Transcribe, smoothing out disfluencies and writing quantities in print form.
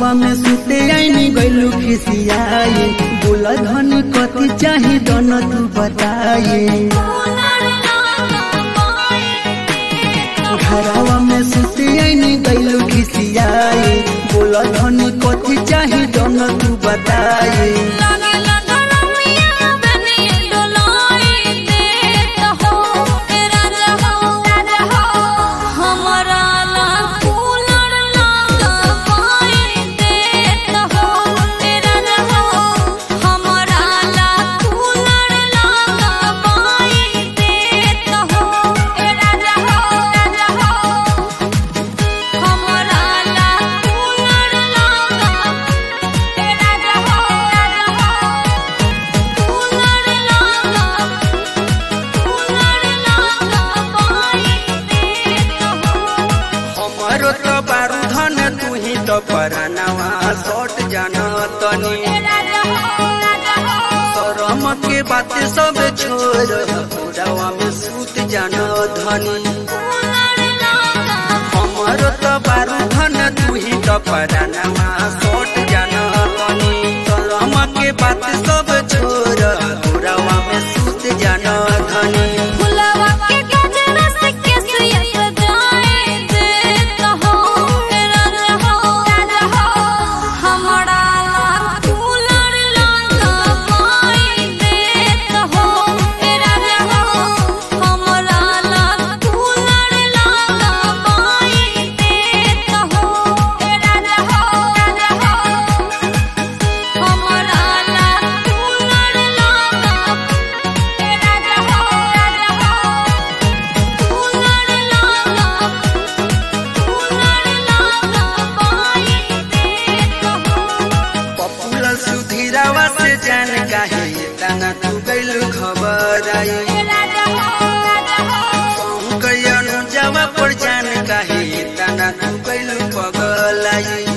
घरवा में सुते आईनी गइलू खिसियाए बोला धनी कथी चाहे दोन तू बताए। घरवा में सुते आईनी गइलू खिसियाए बोला धनी कथी चाहे दोन तू बताए। तो बारू धन तू ही तो परानवा सट जाना तनी शरम के बात सब छोड़ पूरावा में सूत जाना धनी। हमर तो बारू धन तू ही तो परानवा सट जाना तनी शरम के बात सब छोड़ पूरावा में सूत जाना धनी। सुधीरावा से जान काहे तना तू गइलू खबर आई अनुजवा पर जान काहे तना तू गइलू पगल आई।